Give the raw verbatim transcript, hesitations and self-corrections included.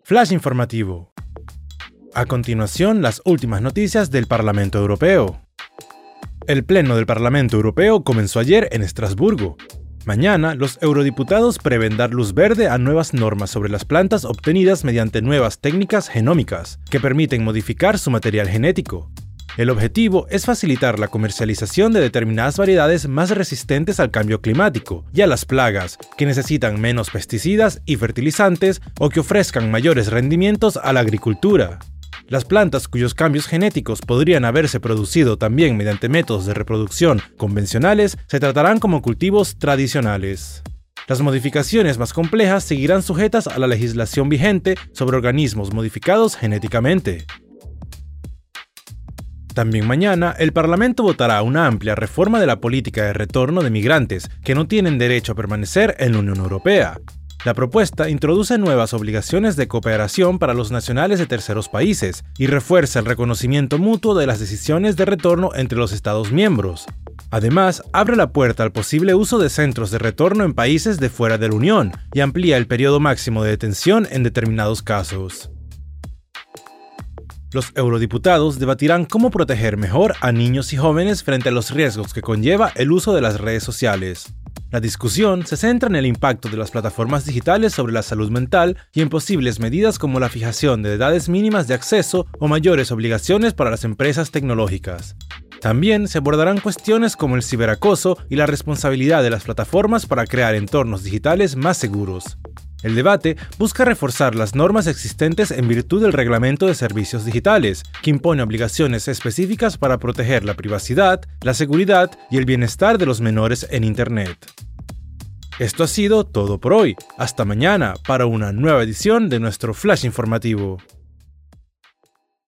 Flash informativo. A continuación, las últimas noticias del Parlamento Europeo. El Pleno del Parlamento Europeo comenzó ayer en Estrasburgo. Mañana, los eurodiputados prevén dar luz verde a nuevas normas sobre las plantas obtenidas mediante nuevas técnicas genómicas, que permiten modificar su material genético. El objetivo es facilitar la comercialización de determinadas variedades más resistentes al cambio climático y a las plagas, que necesitan menos pesticidas y fertilizantes o que ofrezcan mayores rendimientos a la agricultura. Las plantas cuyos cambios genéticos podrían haberse producido también mediante métodos de reproducción convencionales se tratarán como cultivos tradicionales. Las modificaciones más complejas seguirán sujetas a la legislación vigente sobre organismos modificados genéticamente. También mañana, el Parlamento votará una amplia reforma de la política de retorno de migrantes que no tienen derecho a permanecer en la Unión Europea. La propuesta introduce nuevas obligaciones de cooperación para los nacionales de terceros países y refuerza el reconocimiento mutuo de las decisiones de retorno entre los Estados miembros. Además, abre la puerta al posible uso de centros de retorno en países de fuera de la Unión y amplía el periodo máximo de detención en determinados casos. Los eurodiputados debatirán cómo proteger mejor a niños y jóvenes frente a los riesgos que conlleva el uso de las redes sociales. La discusión se centra en el impacto de las plataformas digitales sobre la salud mental y en posibles medidas como la fijación de edades mínimas de acceso o mayores obligaciones para las empresas tecnológicas. También se abordarán cuestiones como el ciberacoso y la responsabilidad de las plataformas para crear entornos digitales más seguros. El debate busca reforzar las normas existentes en virtud del Reglamento de Servicios Digitales, que impone obligaciones específicas para proteger la privacidad, la seguridad y el bienestar de los menores en Internet. Esto ha sido todo por hoy. Hasta mañana para una nueva edición de nuestro Flash informativo.